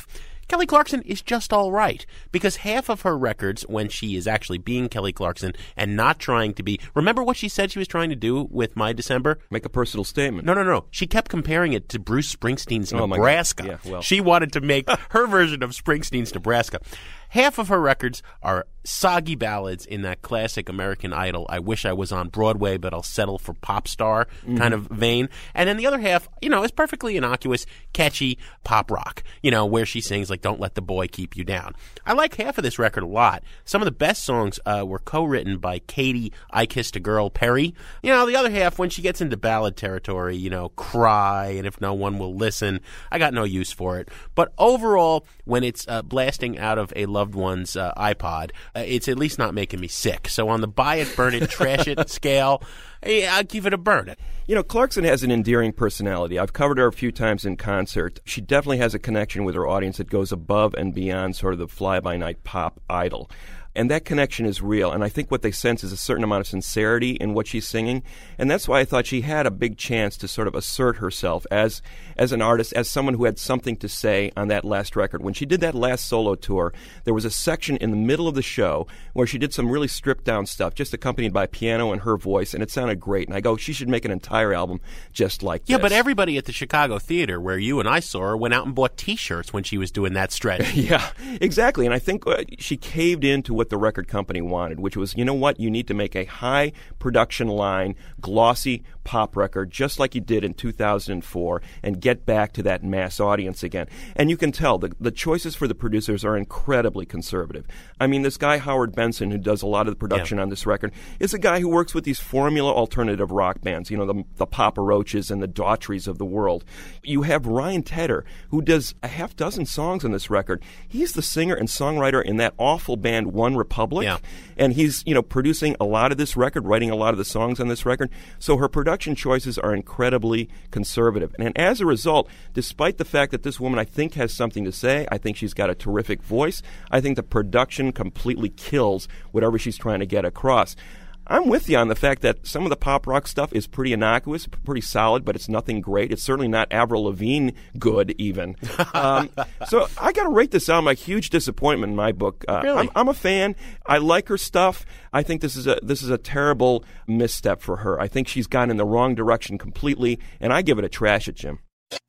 Kelly Clarkson is just all right, because half of her records, when she is actually being Kelly Clarkson and not trying to be, remember what she said she was trying to do with My December? Make a personal statement. No, no, no. She kept comparing it to Bruce Springsteen's Oh, my God. Nebraska. Yeah, well. She wanted to make her version of Springsteen's Nebraska. Half of her records are soggy ballads in that classic American Idol, I wish I was on Broadway, but I'll settle for pop star Mm-hmm. kind of vein. And then the other half, you know, is perfectly innocuous, catchy pop rock, you know, where she sings like Don't Let the Boy Keep You Down. I like half of this record a lot. Some of the best songs uh, were co-written by Katie I Kissed a Girl Perry. You know, the other half, when she gets into ballad territory, you know, Cry and If No One Will Listen, I got no use for it. But overall, when it's uh, blasting out of a loved one's uh, iPod, uh, it's at least not making me sick. So on the buy it, burn it, trash it scale, eh, I'll give it a burn it. You know, Clarkson has an endearing personality. I've covered her a few times in concert. She definitely has a connection with her audience that goes above and beyond sort of the fly-by-night pop idol. And that connection is real. And I think what they sense is a certain amount of sincerity in what she's singing. And that's why I thought she had a big chance to sort of assert herself as as an artist, as someone who had something to say on that last record. When she did that last solo tour, there was a section in the middle of the show where she did some really stripped-down stuff, just accompanied by piano and her voice, and it sounded great. And I go, she should make an entire album just like this. Yeah, but everybody at the Chicago Theater, where you and I saw her, went out and bought T-shirts when she was doing that stretch. Yeah, exactly. And I think uh, she caved into what the record company wanted, which was, you know what, you need to make a high production line, glossy pop record, just like you did in two thousand four, and get back to that mass audience again. And you can tell the, the choices for the producers are incredibly conservative. I mean, this guy Howard Benson, who does a lot of the production Yeah. on this record, is a guy who works with these formula alternative rock bands, you know, the, the Papa Roaches and the Daughtries of the world. You have Ryan Tedder, who does a half dozen songs on this record. He's the singer and songwriter in that awful band One Republic, Yeah. and he's, you know, producing a lot of this record, writing a lot of the songs on this record. So her production choices are incredibly conservative. And as a result, despite the fact that this woman, I think, has something to say, I think she's got a terrific voice, I think the production completely kills whatever she's trying to get across. I'm with you on the fact that some of the pop rock stuff is pretty innocuous, pretty solid, but it's nothing great. It's certainly not Avril Lavigne good, even. um, so I got to rate this album a huge disappointment in my book. Uh, Really? I'm, I'm a fan. I like her stuff. I think this is a this is a terrible misstep for her. I think she's gone in the wrong direction completely, and I give it a trash it, Jim.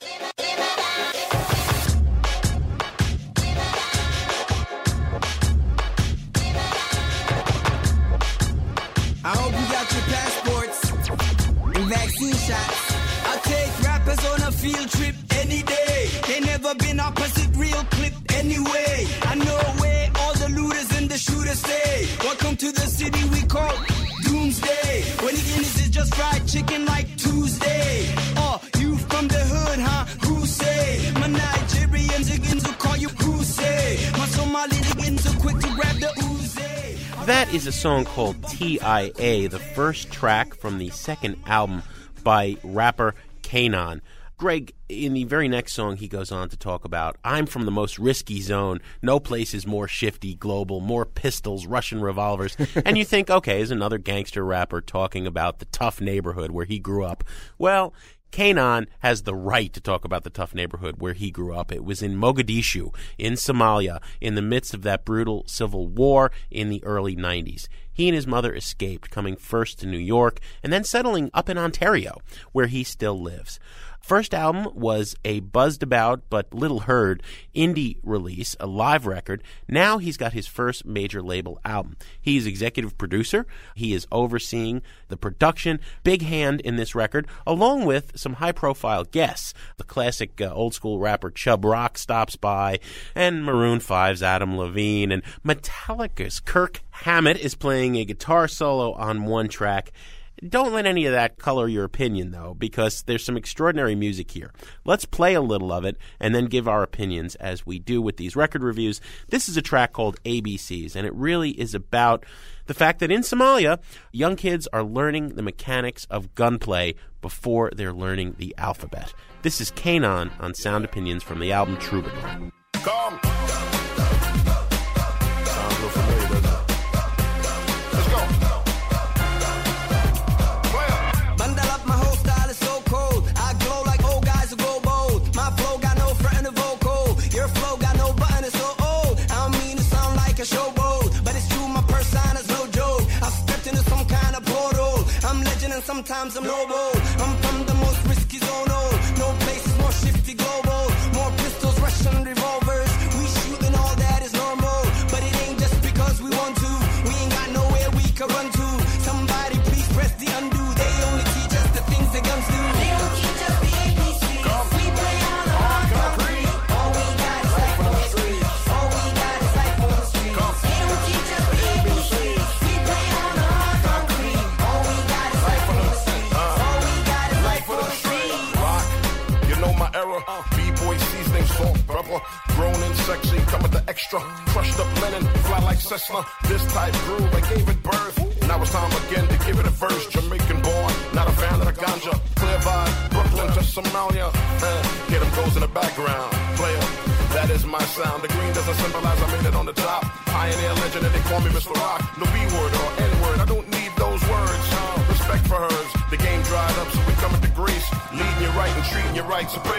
I hope you got your passports and vaccine shots. I take rappers on a field trip any day. They never been opposite real clip anyway. I know where all the looters and the shooters stay. Welcome to the city we call Doomsday. When the Guinness is just fried chicken like Tuesday. Oh, you from the hood, huh? Who say? My Nigerians again to call you who say? My Somali again so quick to grab the Uzi. That is a song called T I A, the first track from the second album by rapper Kanon. Greg, in the very next song, he goes on to talk about, I'm from the most risky zone. No place is more shifty, global, more pistols, Russian revolvers. And you think, okay, is another gangster rapper talking about the tough neighborhood where he grew up. Well, Kanon has the right to talk about the tough neighborhood where he grew up. It was in Mogadishu, in Somalia, in the midst of that brutal civil war in the early nineties. He and his mother escaped, coming first to New York and then settling up in Ontario, where he still lives. First album was a buzzed about but little heard indie release, a live record. Now he's got his first major label album. He's executive producer. He is overseeing the production, big hand in this record, along with some high-profile guests. The classic uh, old-school rapper Chub Rock stops by, and Maroon five's Adam Levine, and Metallica's Kirk Hammett is playing a guitar solo on one track. Don't let any of that color your opinion, though, because there's some extraordinary music here. Let's play a little of it and then give our opinions as we do with these record reviews. This is a track called A B Cs, and it really is about the fact that in Somalia, young kids are learning the mechanics of gunplay before they're learning the alphabet. This is Kanon on Sound Opinions from the album Troubadour. Come. Sounds real familiar, doesn't it? Let's go. Bundle up, my whole style is so cold. I glow like old guys who go bold. My flow got no front and a vocal. Your flow got no button sometimes I'm noble. I'm from the most risky zone, oh. No place is more shifty global. More pistols, Russian revolvers. We shooting all that is normal. But it ain't just because we want to. We ain't got nowhere we can run to. Somebody please press the undo. They only teach us the things that guns do. They don't teach us the A B Cs. We play on the hard concrete. All we got is life on the streets. All we got is life on the streets. They don't teach us the A B Cs. We play on the hard concrete. All we got is life on the streets. All we got is life on the streets. Rock, you know my era. B-boy seasoning, salt, pepper. Grown and sexy, come with the extra. Crushed up linen, fly like Cessna. This type groove, I gave it birth. Now it's time again to give it a verse. Jamaican born, not a fan of the ganja. Clear vibe, Brooklyn to Somalia. Uh, get them goes in the background. Player, that is my sound. The green doesn't symbolize I made it on the top. Pioneer legend and they call me Mister Rock. No B-word or N-word, I don't need those words. Respect for hers, the game dried up so we coming to Greece. Leading you right and treating you right, so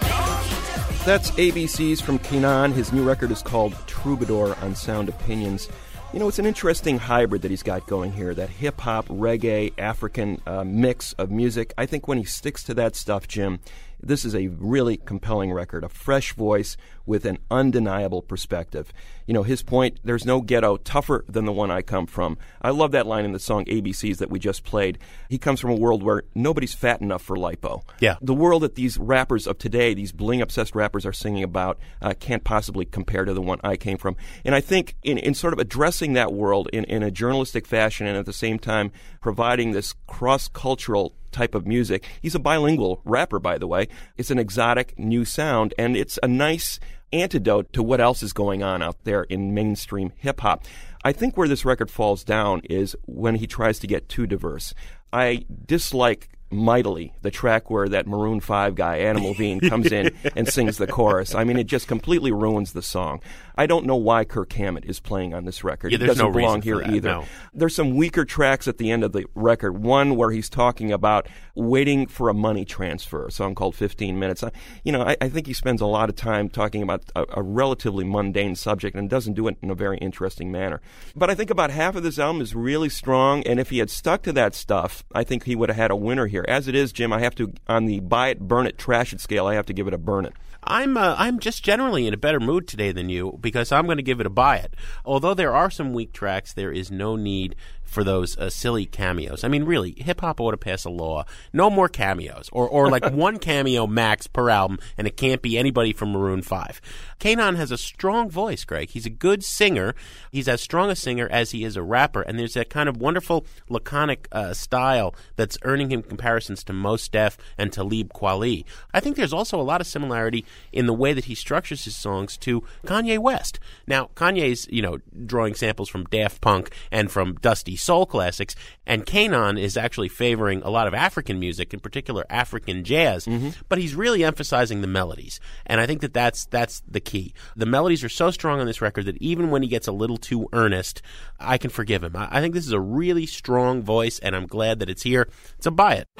peace. That's A B Cs from Kenan. His new record is called Troubadour on Sound Opinions. You know, it's an interesting hybrid that he's got going here, that hip-hop, reggae, African uh, mix of music. I think when he sticks to that stuff, Jim, this is a really compelling record, a fresh voice with an undeniable perspective. You know, his point, there's no ghetto tougher than the one I come from. I love that line in the song A B Cs that we just played. He comes from a world where nobody's fat enough for lipo. Yeah. The world that these rappers of today, these bling-obsessed rappers are singing about, uh, can't possibly compare to the one I came from. And I think in, in sort of addressing that world in, in a journalistic fashion and at the same time providing this cross-cultural type of music. He's a bilingual rapper, by the way. It's an exotic new sound, and it's a nice antidote to what else is going on out there in mainstream hip-hop. I think where this record falls down is when he tries to get too diverse. I dislike mightily the track where that Maroon five guy, Adam Levine, comes in and sings the chorus. I mean, it just completely ruins the song. I don't know why Kirk Hammett is playing on this record. Yeah, he there's doesn't no belong reason here for that, either. no. There's some weaker tracks at the end of the record. One where he's talking about waiting for a money transfer, a song called fifteen minutes. I, you know, I, I think he spends a lot of time talking about a, a relatively mundane subject and doesn't do it in a very interesting manner. But I think about half of this album is really strong, and if he had stuck to that stuff, I think he would have had a winner here. As it is, Jim, I have to, on the buy it, burn it, trash it scale, I have to give it a burn it. I'm uh, I'm just generally in a better mood today than you because I'm going to give it a buy it. Although there are some weak tracks, there is no need for those uh, silly cameos. I mean, really, hip-hop ought to pass a law. No more cameos. Or or like one cameo max per album, and it can't be anybody from Maroon five. Kenan has a strong voice, Greg. He's a good singer. He's as strong a singer as he is a rapper, and there's that kind of wonderful laconic uh, style that's earning him comparisons to Mos Def and Talib Kweli. I think there's also a lot of similarity in the way that he structures his songs to Kanye West. Now, Kanye's, you know, drawing samples from Daft Punk and from Dusty soul classics, and Kenan is actually favoring a lot of African music, in particular African jazz, mm-hmm. but he's really emphasizing the melodies, and I think that that's, that's the key. The melodies are so strong on this record that even when he gets a little too earnest, I can forgive him. I, I think this is a really strong voice, and I'm glad that it's here. So buy it.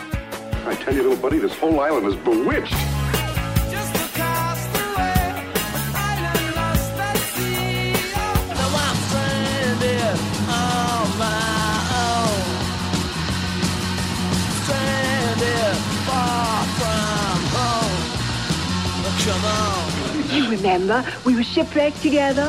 I tell you, little buddy, this whole island is bewitched. You remember, we were shipwrecked together.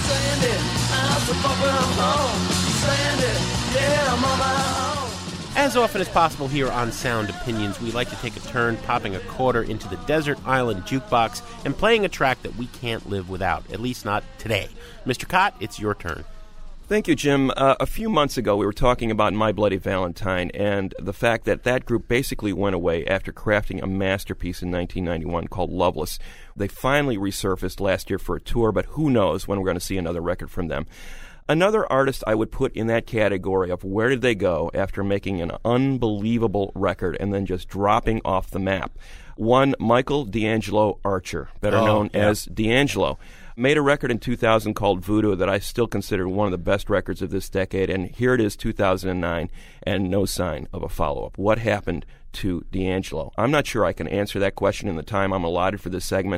As often as possible here on Sound Opinions, we like to take a turn popping a quarter into the desert island jukebox and playing a track that we can't live without, at least not today. Mister Cott, it's your turn. Thank you, Jim. Uh, a few months ago, we were talking about My Bloody Valentine and the fact that that group basically went away after crafting a masterpiece in nineteen ninety-one called Loveless. They finally resurfaced last year for a tour, but who knows when we're going to see another record from them. Another artist I would put in that category of where did they go after making an unbelievable record and then just dropping off the map. One, Michael D'Angelo Archer, better oh, known yeah. as D'Angelo. Made a record in two thousand called Voodoo that I still consider one of the best records of this decade, and here it is, two thousand nine, and no sign of a follow-up. What happened to D'Angelo? I'm not sure I can answer that question in the time I'm allotted for this segment,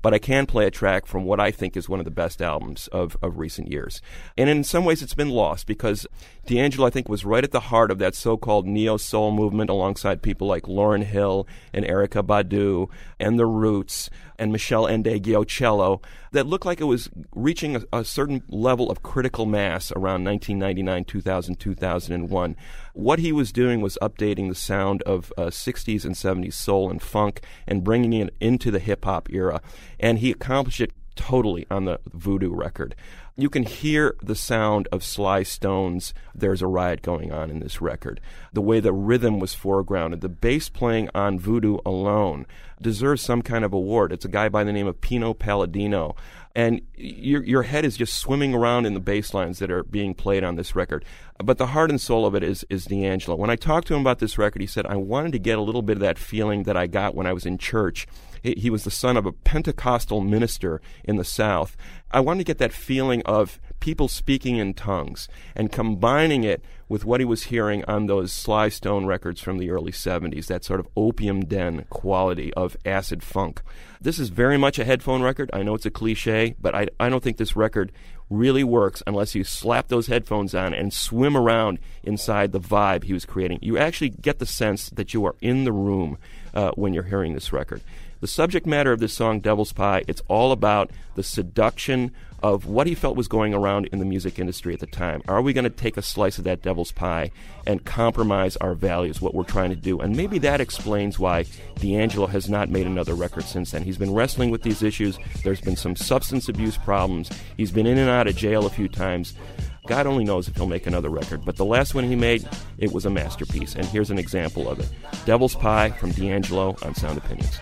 but I can play a track from what I think is one of the best albums of, of recent years. And in some ways it's been lost because D'Angelo, I think, was right at the heart of that so-called neo-soul movement alongside people like Lauryn Hill and Erykah Badu and The Roots and Michelle Ndegeocello that looked like it was reaching a, a certain level of critical mass around nineteen ninety-nine, two thousand, two thousand one. What he was doing was updating the sound of uh, sixties and seventies soul and funk and bringing it into the hip-hop era. And he accomplished it totally on the Voodoo record. You can hear the sound of Sly Stone's There's a Riot Going On in this record. The way the rhythm was foregrounded. The bass playing on Voodoo alone deserves some kind of award. It's a guy by the name of Pino Palladino. And your your head is just swimming around in the bass lines that are being played on this record. But the heart and soul of it is, is D'Angelo. When I talked to him about this record, he said, I wanted to get a little bit of that feeling that I got when I was in church. He was the son of a Pentecostal minister in the South. I wanted to get that feeling of people speaking in tongues and combining it with what he was hearing on those Sly Stone records from the early seventies, that sort of opium den quality of acid funk. This is very much a headphone record. I know it's a cliche, but I, I don't think this record really works unless you slap those headphones on and swim around inside the vibe he was creating. You actually get the sense that you are in the room uh, when you're hearing this record. The subject matter of this song, Devil's Pie, it's all about the seduction of what he felt was going around in the music industry at the time. Are we going to take a slice of that devil's pie and compromise our values, what we're trying to do? And maybe that explains why D'Angelo has not made another record since then. He's been wrestling with these issues. There's been some substance abuse problems. He's been in and out of jail a few times. God only knows if he'll make another record. But the last one he made, it was a masterpiece. And here's an example of it. Devil's Pie from D'Angelo on Sound Opinions.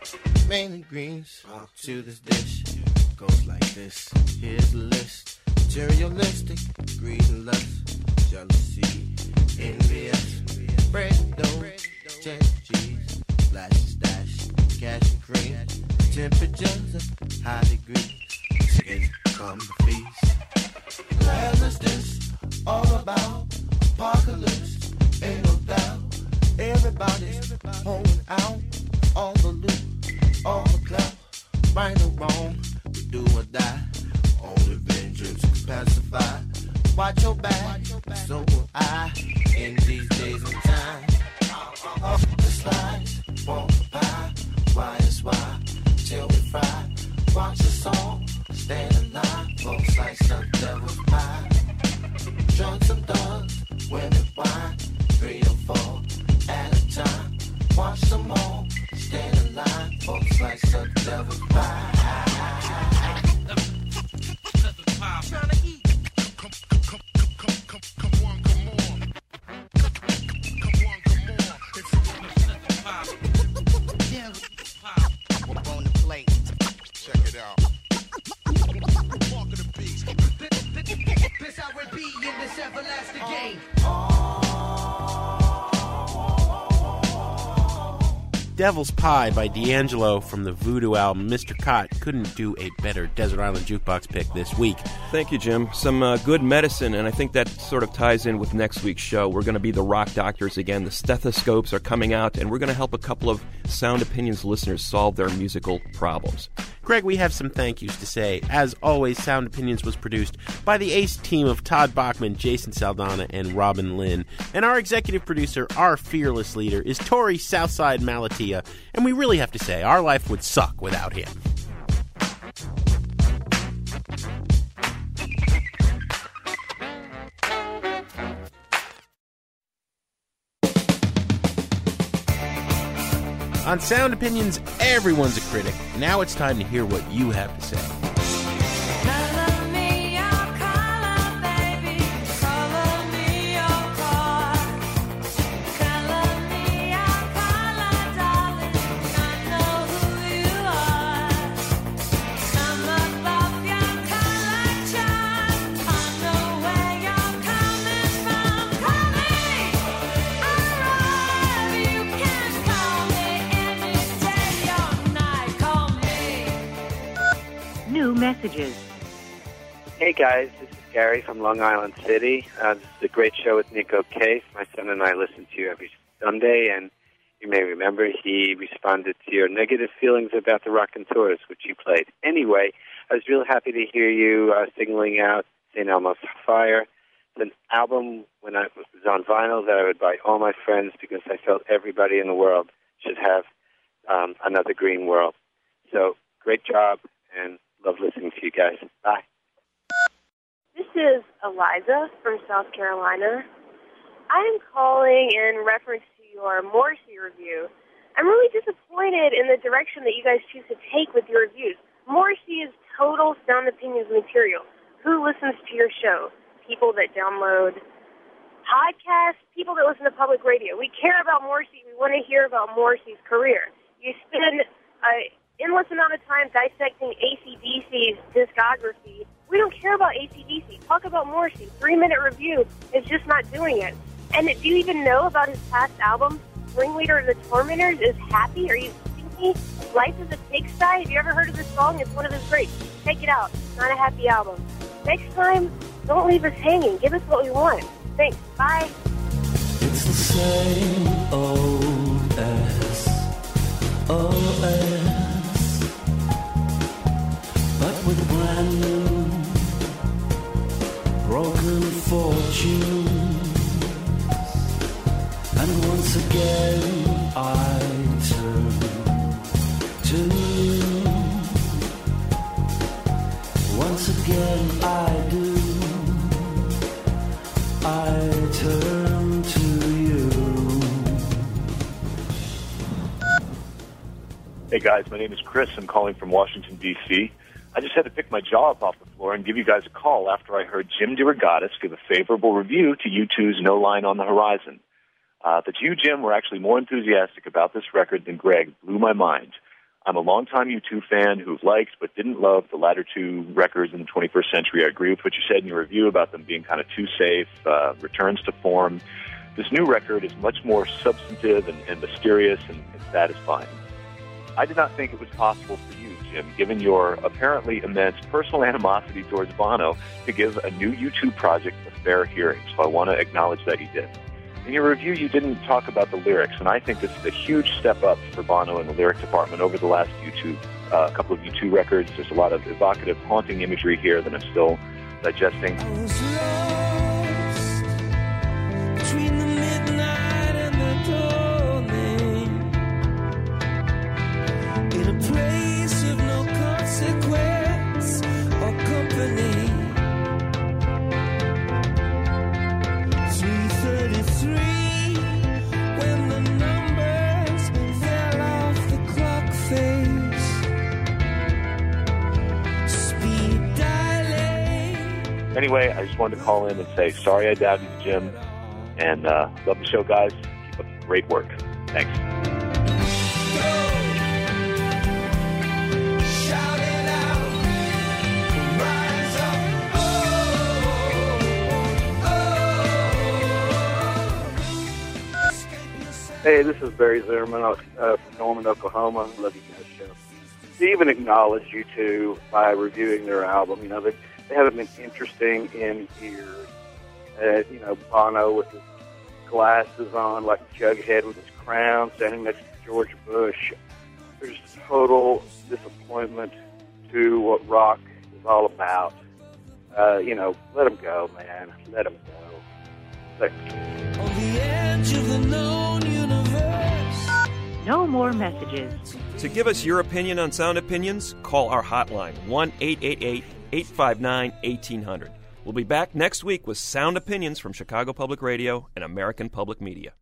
Main greens to this dish goes like this. Here's the list: materialistic, greed and lust, jealousy, envious, bread dough, check cheese, flash stash, cash and cream, temperatures of high degrees. Chicken come the feast. Well, is this all about apocalypse? Ain't no doubt. Everybody's holding out all the loot. All the clout, right or wrong, we do or die. Only vengeance can pacify. Watch your back, so will I. In these days and time, the slides, walk the pie. Why is why, till we fry. Watch the song, stand in line. Folks slice of devil's pie. Drunk some thugs, women wine. Three or four at a time. Watch some more, stand in line. Folks like such devil's pie. Trying to eat. Come, come, come, come, come, come on, come on. Come on, come on. It's yeah. We're on the plate. Check it out. Walk of the beast. This I repeat in this everlasting game. Devil's Pie by D'Angelo from the Voodoo album. Mister Cott couldn't do a better Desert Island Jukebox pick this week. Thank you, Jim. Some uh, good medicine, and I think that sort of ties in with next week's show. We're going to be the rock doctors again. The stethoscopes are coming out, and we're going to help a couple of Sound Opinions listeners solve their musical problems. Greg, we have some thank yous to say. As always, Sound Opinions was produced by the ace team of Todd Bachman, Jason Saldana, and Robin Lynn. And our executive producer, our fearless leader, is Tori Southside Malatia. And we really have to say, our life would suck without him. On Sound Opinions, everyone's a critic. Now it's time to hear what you have to say. Messages. Hey guys, this is Gary from Long Island City. Uh, this is a great show with Nico Case. My son and I listen to you every Sunday, and You may remember he responded to your negative feelings about the Raconteurs, which you played. Anyway, I was real happy to hear you uh, singling out Saint Elmo's Fire. It's an album when I was on vinyl that I would buy all my friends because I felt everybody in the world should have um, another Green World. So, great job, and love listening to you guys. Bye. This is Eliza from South Carolina. I am calling in reference to your Morrissey review. I'm really disappointed in the direction that you guys choose to take with your reviews. Morrissey is total Sound Opinions material. Who listens to your show? People that download podcasts, people that listen to public radio. We care about Morrissey. We want to hear about Morrissey's career. You spend an endless amount of time dissecting A C D C's discography. We don't care about A C D C. Talk about Morrissey. Three-minute review is just not doing it. And do you even know about his past album? Ringleader of the Tormentors is Happy? Are you kidding me? Life is a Pigsty? Have you ever heard of this song? It's one of his greats. Check it out. It's not a happy album. Next time, don't leave us hanging. Give us what we want. Thanks. Bye. It's the same old S O S, but with brand new broken fortunes. And once again I turn to you. Once again I do. I turn to you. Hey guys, my name is Chris. I'm calling from Washington, D C I just had to pick my jaw up off the floor and give you guys a call after I heard Jim DeRogatis give a favorable review to U two's No Line on the Horizon. Uh, that you, Jim, were actually more enthusiastic about this record than Greg blew my mind. I'm a longtime U two fan who liked but didn't love the latter two records in the twenty-first century. I agree with what you said in your review about them being kind of too safe, uh, returns to form. This new record is much more substantive and, and mysterious and, and satisfying. I did not think it was possible for you, Jim, given your apparently immense personal animosity towards Bono, to give a new U two project a fair hearing, so I want to acknowledge that you did. In your review, you didn't talk about the lyrics, and I think this is a huge step up for Bono in the lyric department over the last U two, uh, couple of U two records. There's a lot of evocative, haunting imagery here that I'm still digesting. I was lost between the midnight and the dawning, in a place of no consequence or company. three thirty-three, when the numbers fell off the clock face, speed dilating. Anyway, I just wanted to call in and say sorry I doubted you, Jim, and uh, love the show, guys. Keep up the great work. Thanks. Hey, this is Barry Zimmerman uh, from Norman, Oklahoma. Love you guys' show. To even acknowledge you two by reviewing their album, you know, they, they haven't been interesting in years. Uh, you know, Bono with his glasses on like Jughead with his crown, standing next to George Bush. There's total disappointment to what rock is all about. Uh, you know, let him go, man. Let him go. Thanks. On the edge of the known universe. No more messages. To give us your opinion on Sound Opinions, call our hotline, one eight eight eight, eight five nine, one eight zero zero. We'll be back next week with Sound Opinions from Chicago Public Radio and American Public Media.